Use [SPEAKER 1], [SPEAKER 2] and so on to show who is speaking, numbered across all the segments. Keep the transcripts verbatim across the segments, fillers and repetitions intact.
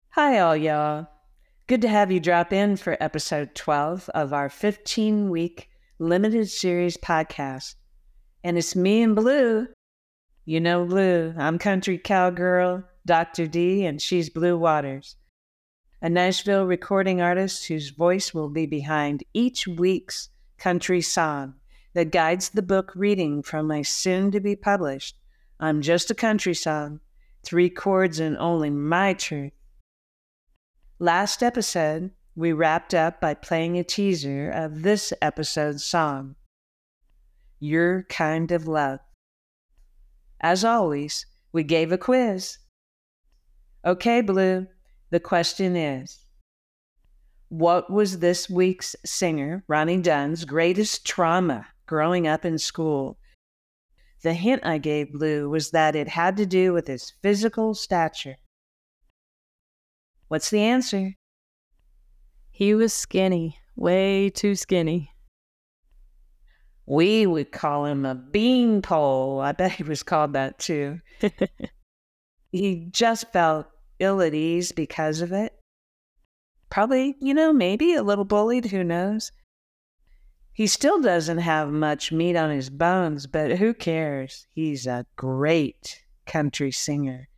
[SPEAKER 1] Hi, all y'all. Good to have you drop in for episode twelve of our fifteen-week limited series podcast. And it's me and Blue. You know Blue. I'm country cowgirl, Doctor D, and she's Blue Waters, a Nashville recording artist whose voice will be behind each week's country song that guides the book reading from my soon-to-be-published I'm Just a Country Song, Three Chords and Only My Truth. Last episode, we wrapped up by playing a teaser of this episode's song, Your Kind of Love. As always, we gave a quiz. Okay, Blue, the question is, what was this week's singer, Ronnie Dunn's, greatest trauma growing up in school? The hint I gave Blue was that it had to do with his physical stature. What's the answer?
[SPEAKER 2] He was skinny, way too skinny.
[SPEAKER 1] We would call him a beanpole. I bet he was called that too. He just felt ill at ease because of it. Probably, you know, maybe a little bullied, who knows? He still doesn't have much meat on his bones, but who cares? He's a great country singer.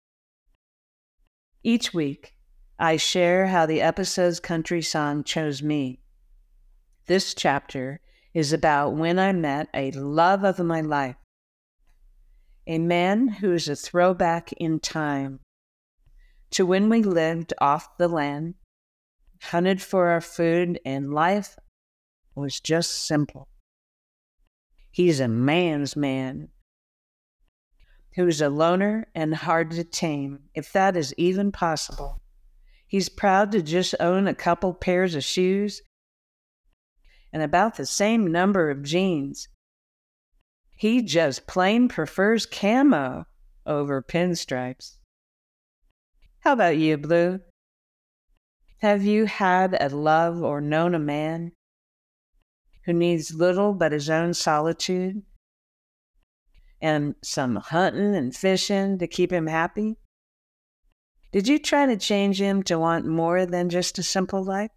[SPEAKER 1] Each week, I share how the episode's country song chose me. This chapter is about when I met a love of my life, a man who is a throwback in time to when we lived off the land, hunted for our food, and life was just simple. He's a man's man who's a loner and hard to tame, if that is even possible. He's proud to just own a couple pairs of shoes and about the same number of jeans. He just plain prefers camo over pinstripes. How about you, Blue? Have you had a love or known a man who needs little but his own solitude and some hunting and fishing to keep him happy? Did you try to change him to want more than just a simple life?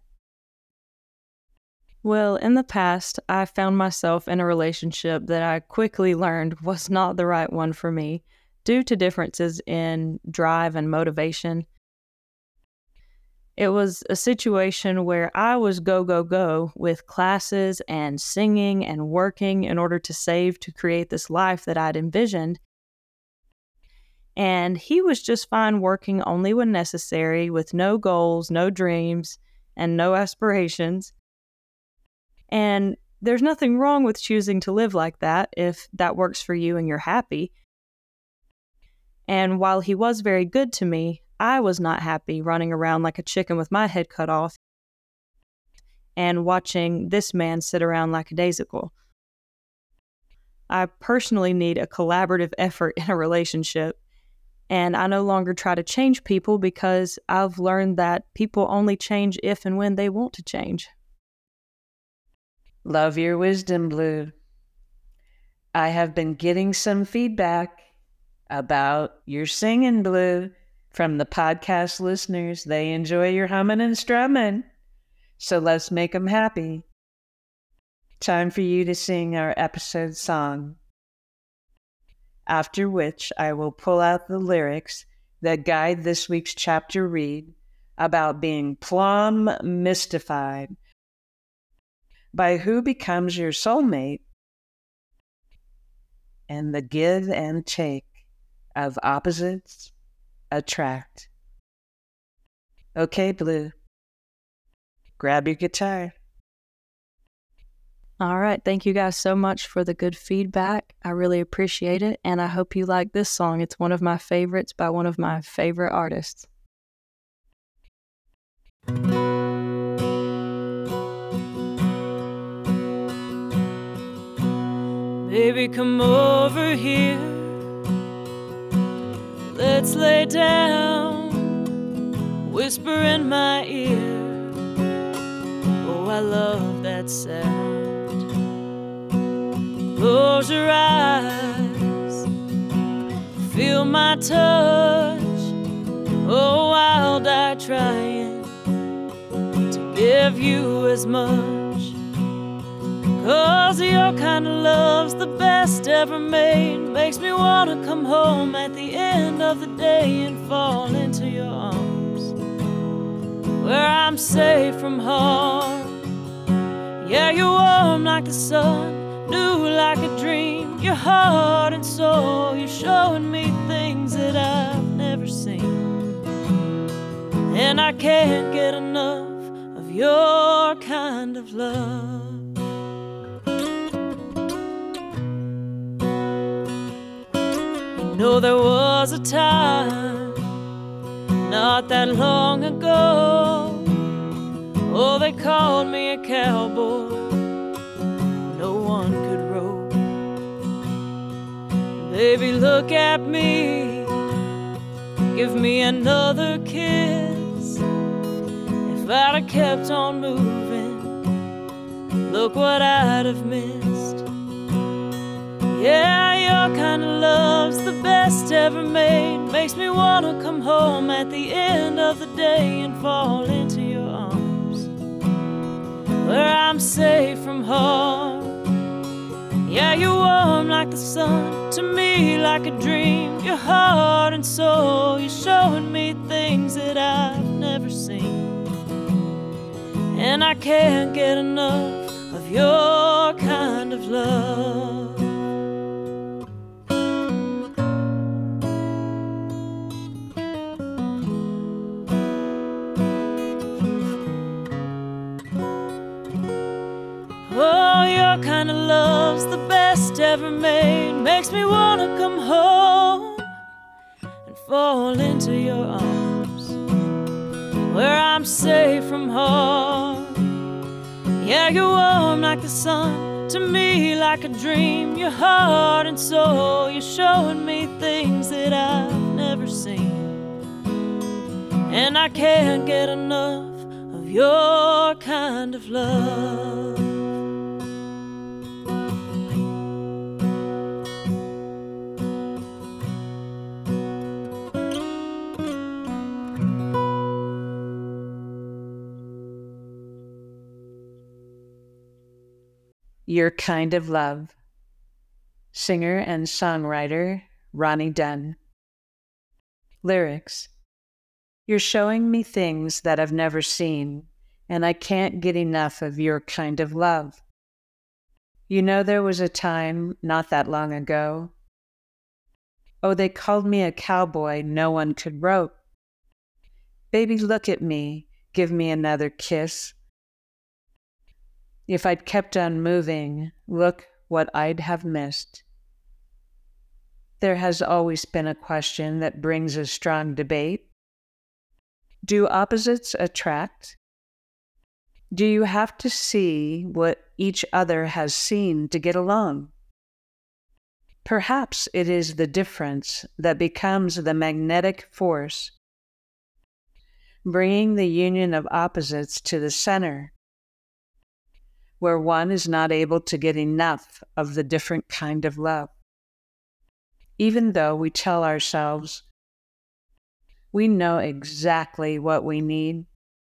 [SPEAKER 2] Well, in the past, I found myself in a relationship that I quickly learned was not the right one for me due to differences in drive and motivation. It was a situation where I was go, go, go with classes and singing and working in order to save to create this life that I'd envisioned. And he was just fine working only when necessary, with no goals, no dreams, and no aspirations. And there's nothing wrong with choosing to live like that if that works for you and you're happy. And while he was very good to me, I was not happy running around like a chicken with my head cut off and watching this man sit around like a daisical. I personally need a collaborative effort in a relationship. And I no longer try to change people because I've learned that people only change if and when they want to change.
[SPEAKER 1] Love your wisdom, Blue. I have been getting some feedback about your singing, Blue, from the podcast listeners. They enjoy your humming and strumming. So let's make them happy. Time for you to sing our episode song. After which I will pull out the lyrics that guide this week's chapter read about being plumb mystified by who becomes your soulmate and the give and take of opposites attract. Okay, Blue, grab your guitar.
[SPEAKER 2] All right. Thank you guys so much for the good feedback. I really appreciate it. And I hope you like this song. It's one of my favorites by one of my favorite artists. Baby, come over here. Let's lay down. Whisper in my ear. Oh, I love that sound. Close your eyes, feel my touch. Oh, I'll die try trying to give you as much, 'cause your kind of love's the best ever made. Makes me wanna come home at the end of the day and fall into your arms, where I'm safe from harm. Yeah, you're warm like the sun, new like a dream. Your heart and soul, you're showing me things that I've never seen, and I can't get enough of your kind of love. You know, there was a time not that long ago, oh, they called me a cowboy no one could rope. Baby, look at me, give me another kiss. If I'd have kept on moving, look what I'd have missed. Yeah, your kind of love's the best ever made. Makes me wanna come home at the end of the day and fall into your arms, where I'm safe from harm. Yeah, you're warm like the sun, to me like a dream. Your heart and soul, you're showing me things that I've never seen, and I can't get enough of your kind of love. Oh, your kind of love's the best ever made. Makes me wanna come home and fall into your arms, where I'm safe from harm. Yeah, you're warm like the sun, to me like a dream. Your heart and soul, you're showing me things that I've never seen, and I can't get enough of your kind of love.
[SPEAKER 1] Your Kind of Love. Singer and songwriter Ronnie Dunn. Lyrics. You're showing me things that I've never seen, and I can't get enough of your kind of love. You know, there was a time not that long ago. Oh, they called me a cowboy no one could rope. Baby, look at me, give me another kiss. If I'd kept on moving, look what I'd have missed. There has always been a question that brings a strong debate. Do opposites attract? Do you have to see what each other has seen to get along? Perhaps it is the difference that becomes the magnetic force, bringing the union of opposites to the center, where one is not able to get enough of the different kind of love. Even though we tell ourselves we know exactly what we need,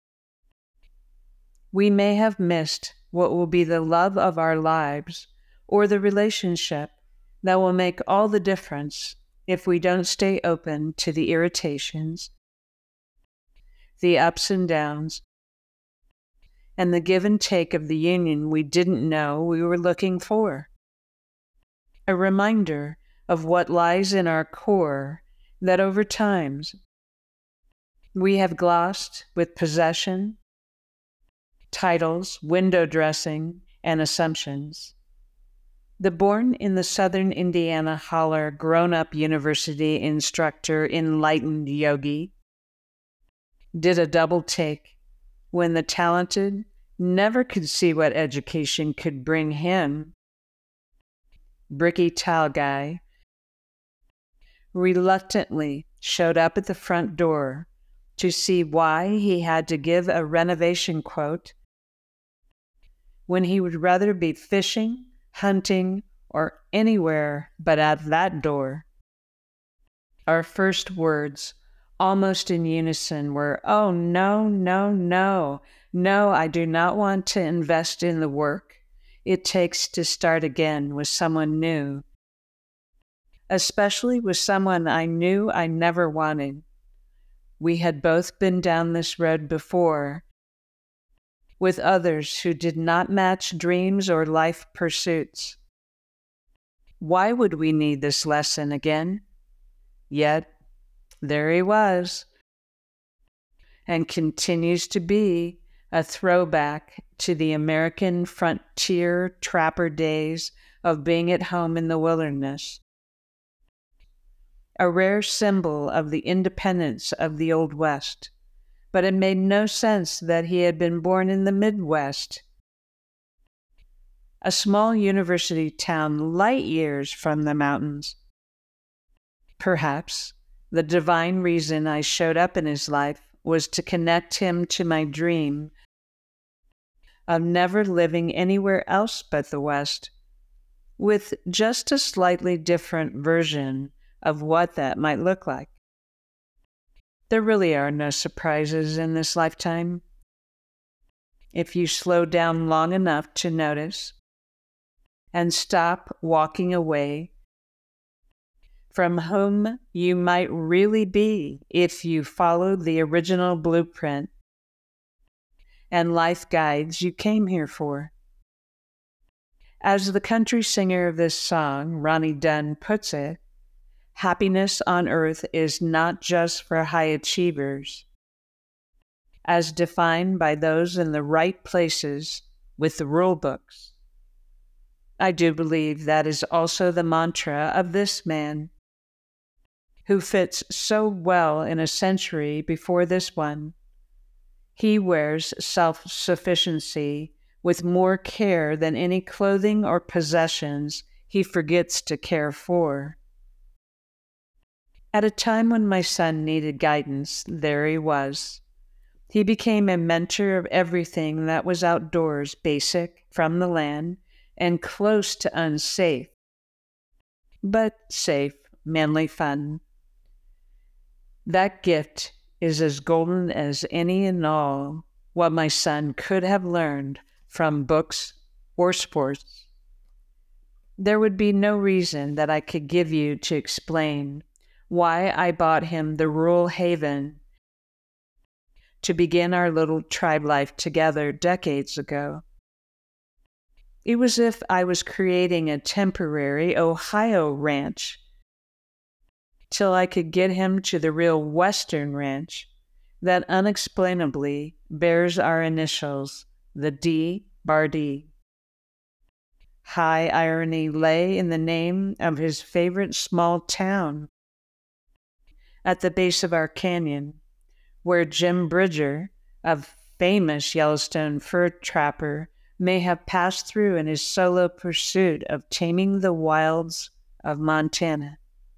[SPEAKER 1] we may have missed what will be the love of our lives, or the relationship that will make all the difference if we don't stay open to the irritations, the ups and downs, and the give and take of the union we didn't know we were looking for. A reminder of what lies in our core that over times we have glossed with possession, titles, window dressing, and assumptions. The born in the southern Indiana holler grown-up university instructor enlightened yogi did a double take when the talented never could see what education could bring him. Bricky towel guy reluctantly showed up at the front door to see why he had to give a renovation quote when he would rather be fishing, hunting, or anywhere but at that door. Our first words almost in unison, were, oh, no, no, no, no, I do not want to invest in the work it takes to start again with someone new, especially with someone I knew I never wanted. We had both been down this road before, with others who did not match dreams or life pursuits. Why would we need this lesson again? Yet, there he was, and continues to be a throwback to the American frontier trapper days of being at home in the wilderness. A rare symbol of the independence of the Old West, but it made no sense that he had been born in the Midwest, a small university town light years from the mountains. Perhaps the divine reason I showed up in his life was to connect him to my dream of never living anywhere else but the West, with just a slightly different version of what that might look like. There really are no surprises in this lifetime. If you slow down long enough to notice and stop walking away from whom you might really be if you followed the original blueprint and life guides you came here for. As the country singer of this song, Ronnie Dunn, puts it, happiness on earth is not just for high achievers, as defined by those in the right places with the rule books. I do believe that is also the mantra of this man, who fits so well in a century before this one. He wears self-sufficiency with more care than any clothing or possessions he forgets to care for. At a time when my son needed guidance, there he was. He became a mentor of everything that was outdoors, basic, from the land, and close to unsafe, but safe, manly fun. That gift is as golden as any and all what my son could have learned from books or sports. There would be no reason that I could give you to explain why I bought him the rural haven to begin our little tribe life together decades ago. It was as if I was creating a temporary Ohio ranch till I could get him to the real Western ranch that unexplainably bears our initials, the D, Bardee. High irony lay in the name of his favorite small town at the base of our canyon, where Jim Bridger, a famous Yellowstone fur trapper, may have passed through in his solo pursuit of taming the wilds of Montana.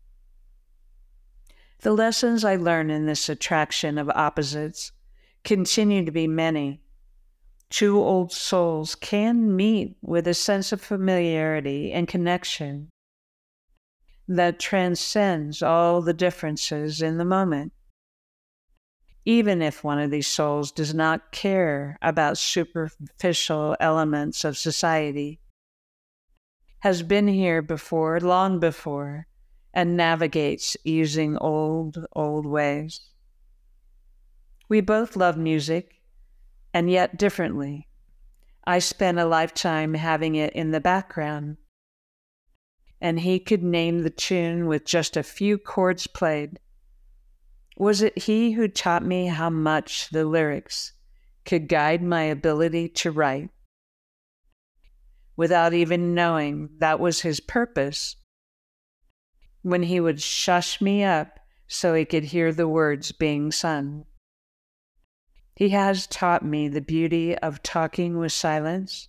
[SPEAKER 1] The lessons I learn in this attraction of opposites continue to be many. Two old souls can meet with a sense of familiarity and connection that transcends all the differences in the moment. Even if one of these souls does not care about superficial elements of society, has been here before, long before, and navigates using old, old ways. We both love music, and yet differently. I spent a lifetime having it in the background, and he could name the tune with just a few chords played. Was it he who taught me how much the lyrics could guide my ability to write, without even knowing that was his purpose, when he would shush me up so he could hear the words being sung? He has taught me the beauty of talking with silence,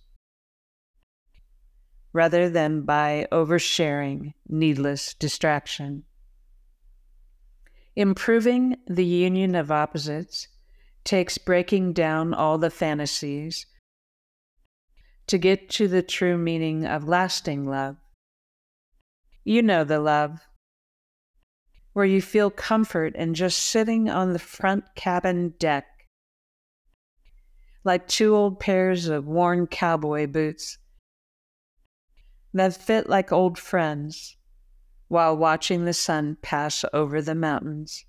[SPEAKER 1] rather than by oversharing needless distraction. Improving the union of opposites takes breaking down all the fantasies to get to the true meaning of lasting love. You know the love, where you feel comfort in just sitting on the front cabin deck, like two old pairs of worn cowboy boots that fit like old friends while watching the sun pass over the mountains.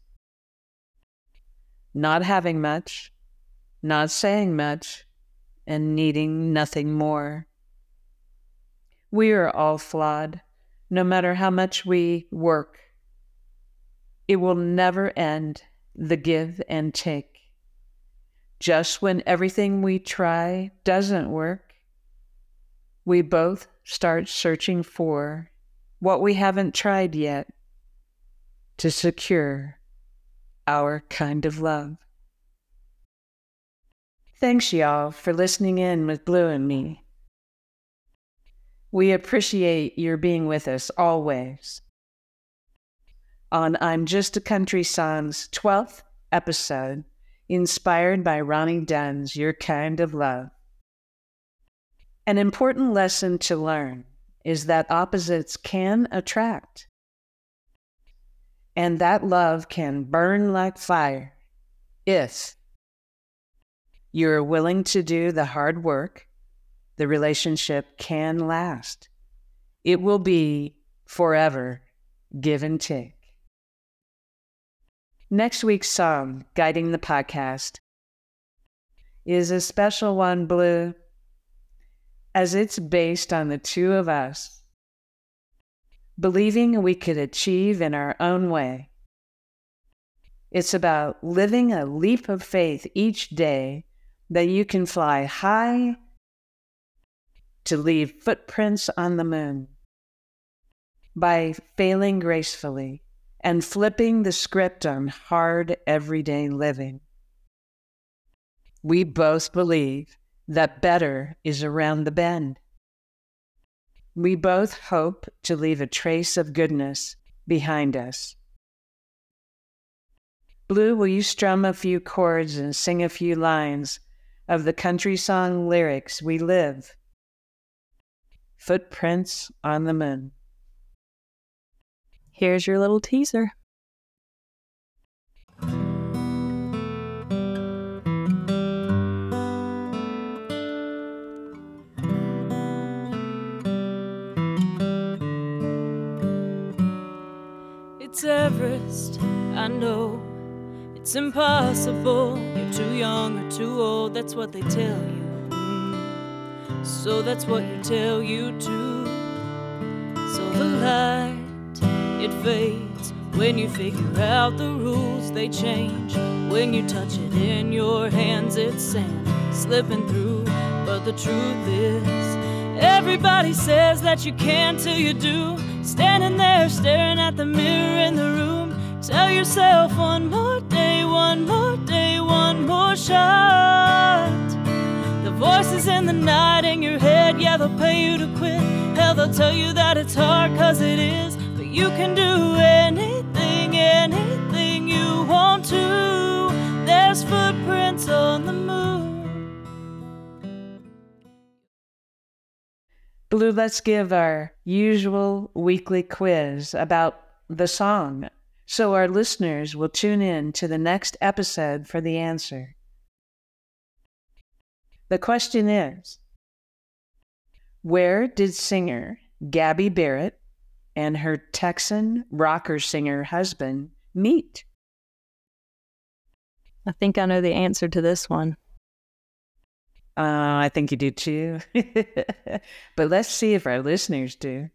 [SPEAKER 1] Not having much, not saying much, and needing nothing more. We are all flawed, no matter how much we work. It will never end, the give and take. Just when everything we try doesn't work, we both start searching for what we haven't tried yet to secure our kind of love. Thanks, y'all, for listening in with Blue and me. We appreciate your being with us always. On I'm Just a Country Song's twelfth episode, inspired by Ronnie Dunn's Your Kind of Love. An important lesson to learn is that opposites can attract, and that love can burn like fire if you're willing to do the hard work. The relationship can last. It will be forever give and take. Next week's song, guiding the podcast, is a special one, Blue, as it's based on the two of us believing we could achieve in our own way. It's about living a leap of faith each day that you can fly high to leave footprints on the moon by failing gracefully and flipping the script on hard everyday living. We both believe that better is around the bend. We both hope to leave a trace of goodness behind us. Blue, will you strum a few chords and sing a few lines of the country song lyrics we live? Footprints on the moon.
[SPEAKER 2] Here's your little teaser.
[SPEAKER 3] It's Everest, I know. It's impossible. You're too young or too old, that's what they tell you. Mm. So that's what you tell you too. So the light, it fades when you figure out the rules, they change. When you touch it in your hands, it's sand slipping through. But the truth is, everybody says that you can till you do. Standing there staring at the mirror in the room, tell yourself one more day, one more day, one more shot. The voices in the night in your head, yeah, they'll pay you to quit. Hell, they'll tell you that it's hard, cause it is. But you can do anything, anything you want to. There's footprints on the moon.
[SPEAKER 1] Blue, let's give our usual weekly quiz about the song, so our listeners will tune in to the next episode for the answer. The question is, where did singer Gabby Barrett and her Texan rocker singer husband meet?
[SPEAKER 2] I think I know the answer to this one.
[SPEAKER 1] Uh, I think you do too. But let's see if our listeners do.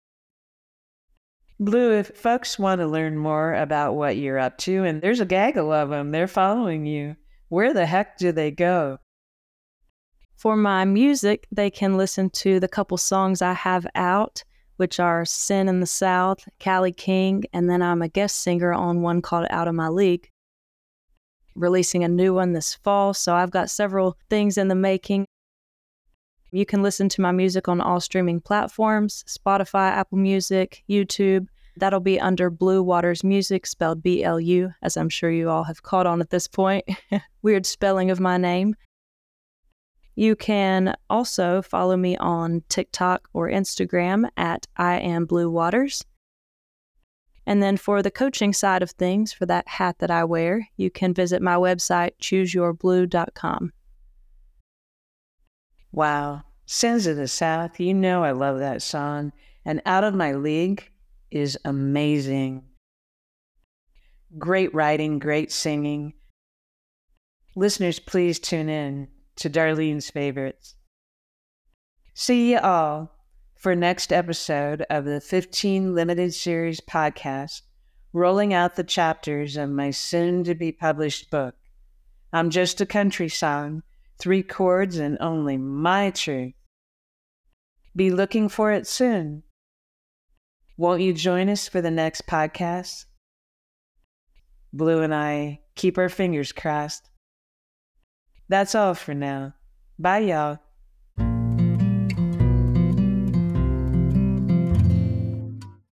[SPEAKER 1] Blue, if folks want to learn more about what you're up to, and there's a gaggle of them, they're following you, where the heck do they go?
[SPEAKER 2] For my music, they can listen to the couple songs I have out, which are Sin in the South, Callie King, and then I'm a guest singer on one called Out of My League. Releasing a new one this fall, so I've got several things in the making. You can listen to my music on all streaming platforms, Spotify, Apple Music, YouTube. That'll be under Blue Waters Music, spelled B L U, as I'm sure you all have caught on at this point. Weird spelling of my name. You can also follow me on TikTok or Instagram at I am Blue Waters. And then for the coaching side of things, for that hat that I wear, you can visit my website, choose your blue dot com.
[SPEAKER 1] Wow. Sins of the South, you know I love that song. And Out of My League is amazing. Great writing, great singing. Listeners, please tune in to Darlene's favorites. See you all for next episode of the fifteen Limited Series podcast, rolling out the chapters of my soon-to-be published book. I'm Just a Country Song, three chords and only my truth. Be looking for it soon. Won't you join us for the next podcast? Blue and I keep our fingers crossed. That's all for now. Bye, y'all.